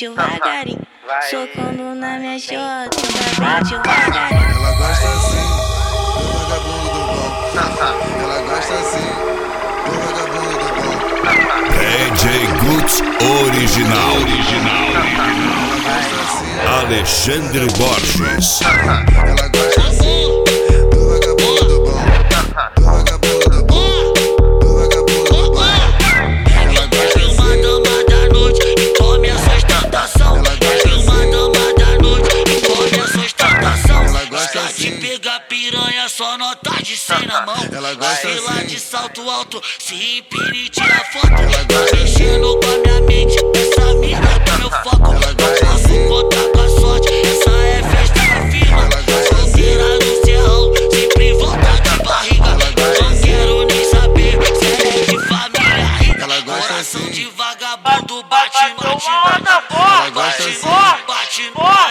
devagarinho, socando na minha xota, bem devagarinho. Ela gosta assim, do vagabundo do bom. Ela gosta assim, do vagabundo do bom. DJ Guts original. Alexandre Borges. Ela gosta assim, do vagabundo do bom. Do vagabundo do bom. Do vagabundo do bom. Ela gosta assim. Uma dama da noite e come a sustentação. Uma dama da noite e come a sustentação. Ela gosta Está assim. de pegar piranha, só nota de 100 na mão. Ela gosta Vai lá assim. de salto alto, se empina e tira foto. Tá mexendo com a minha mente, essa mina tá meu foco. Não posso contar com a sorte, essa é festa da firma. Solteira no serrão, sempre volta de barriga. Não quero nem saber se é de família rica. Coração de vagabundo bate, bate, Ela gosta assim. bate,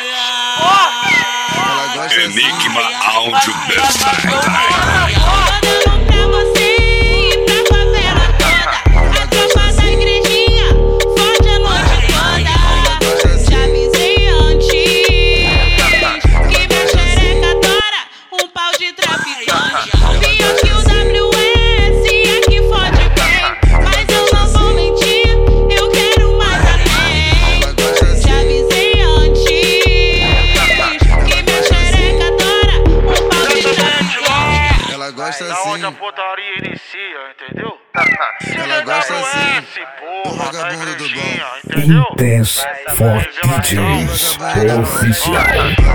Ela gosta assim. Enigma Áudio Best. Mandando pra você e pra favela toda. A tropa da igrejinha fode a noite toda. Te avisei antes que minha xereca tora um pau de traficante. Pior que o WS aqui fode bem, mas eu não vou mentir, eu quero mais além. Te avisei antes que minha xereca tora um pau de traficante. Ela gosta Da onde a assim. putaria inicia, entendeu? Ela gosta assim. Esse Do porra da vagabundo do igrejinha, bom. entendeu? Intense for DJs oficial.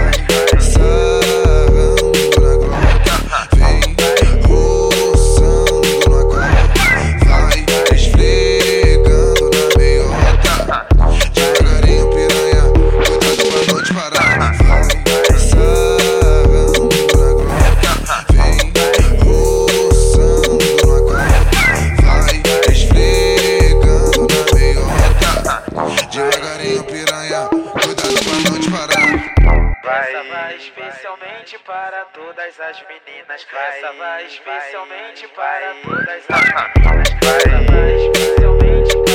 Sarrando na grota, vem roçando na cama, vai esfregando na meiota. Devagarinho, piranha, cuidado pra não te parar. Vai sarrando na grota, vem roçando na cama, vai esfregando na meiota. Devagarinho, piranha, cuidado pra não te parar. Essa vai especialmente para todas as meninas. Essa vai especialmente para todas as meninas. Essa vai especialmente